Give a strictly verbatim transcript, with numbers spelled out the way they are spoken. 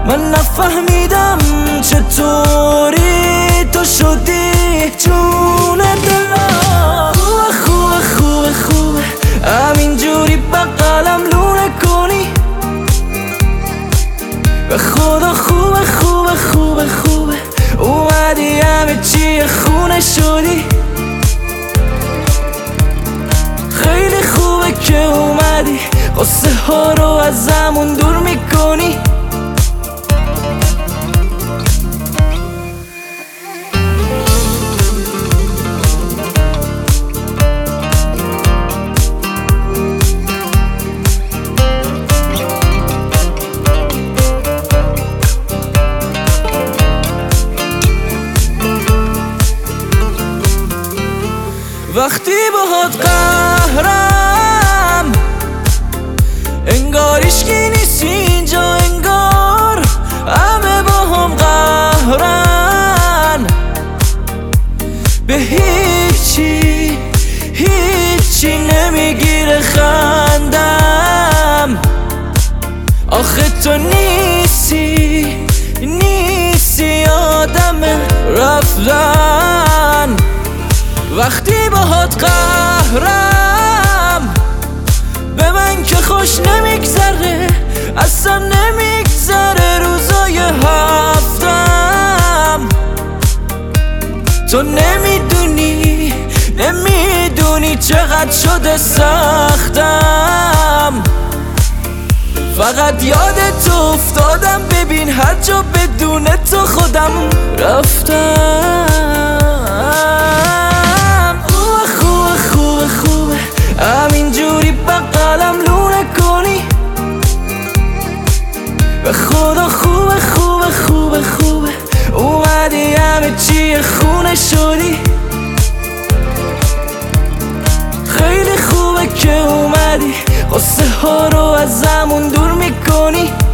من نفهمیدم چطوری تو شدی جون دلم. خوبه خوبه خوبه خوبه همینجوری بغلم لونه کنی، به خدا خوبه خوبه خوبه خوبه اومدی همه چی خونه شدی. خیلی خوبه که اومدی قصه ها رو ازمون دور میکنی. وقتی باهات قهرم انگار هیچکی نیست اینجا، انگار همه با هم قهرن. به هیچی هیچی نمیگیره خندم. آخه تو نیستی نیستی آدم رفتن. وقتی باهات قهرم به من که خوش نمیگذره، اصلا نمیگذره روزای هفتم. تو نمیدونی نمیدونی چقدر شده سختم. فقط یادت افتادم، ببین هر جا بدون تو خودم رفتم. همینجوری بغلم لونه کنی، به خدا خوبه خوبه خوبه خوبه اومدی همه چی خونه شدی. خیلی خوبه که اومدی قصه ها رو ازمون دور میکنی.